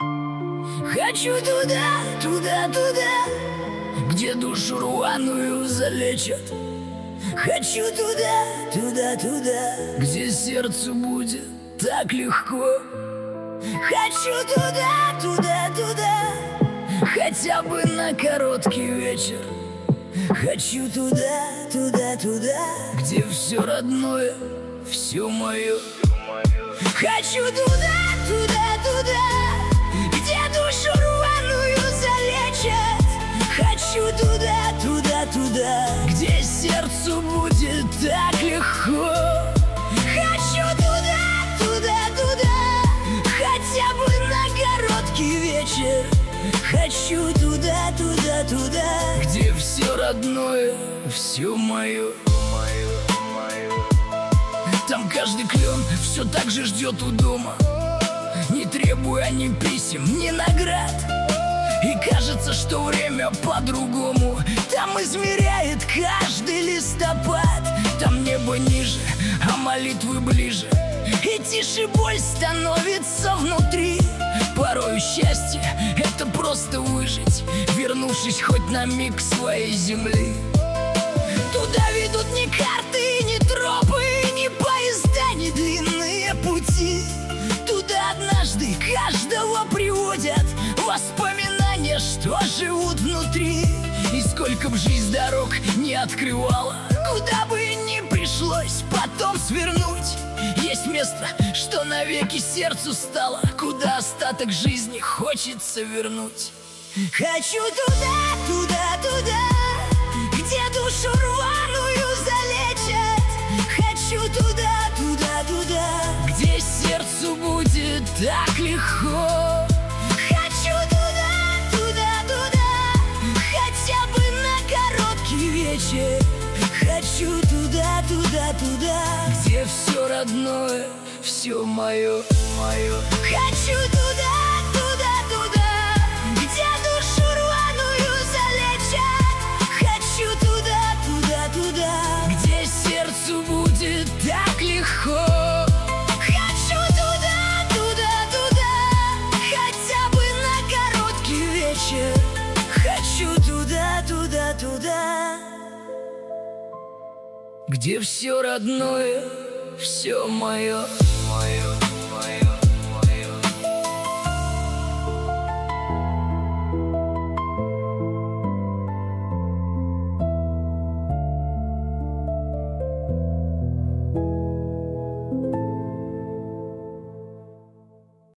Хочу туда, туда, туда, где душу рваную залечат. Хочу туда, туда, туда, где сердцу будет так легко. Хочу туда, туда, туда, хотя бы на короткий вечер. Хочу туда, туда, туда, где все родное, все мое. Хочу туда, туда, туда, где душу рваную залечат. Хочу туда, туда, туда, где сердцу будет так легко. Хочу туда, туда, туда, хотя бы на короткий вечер. Хочу туда, туда, туда, где все родное, все мое. Там каждый клен все так же ждет у дома, не требуя ни писем, ни наград. И кажется, что время по-другому там измеряет каждый листопад. Там небо ниже, а молитвы ближе, и тише боль становится внутри. Порою счастье — это просто выжить, вернувшись хоть на миг к своей земли. Туда ведут ни карты, ни тропы, ни поезда, ни длинные пути. Туда однажды каждого приводят воспоминания, что живут внутри. И сколько б жизнь дорог не открывала, куда бы ни пришлось потом свернуть, есть место, что навеки сердцу стало, куда остаток жизни хочется вернуть. Хочу туда, туда, туда, где душу рваную залечат. Хочу туда, туда, туда, где сердцу будет так легко. Хочу туда, туда, туда, хотя бы на короткий вечер. Хочу туда, туда, туда, где все родное, все мое. Хочу туда, туда, туда, где душу рваную залечат. Хочу туда, туда, туда, где сердцу будет так легко. Хочу туда, туда, туда, хотя бы на короткий вечер. Хочу туда, туда, туда, где все родное, все мое.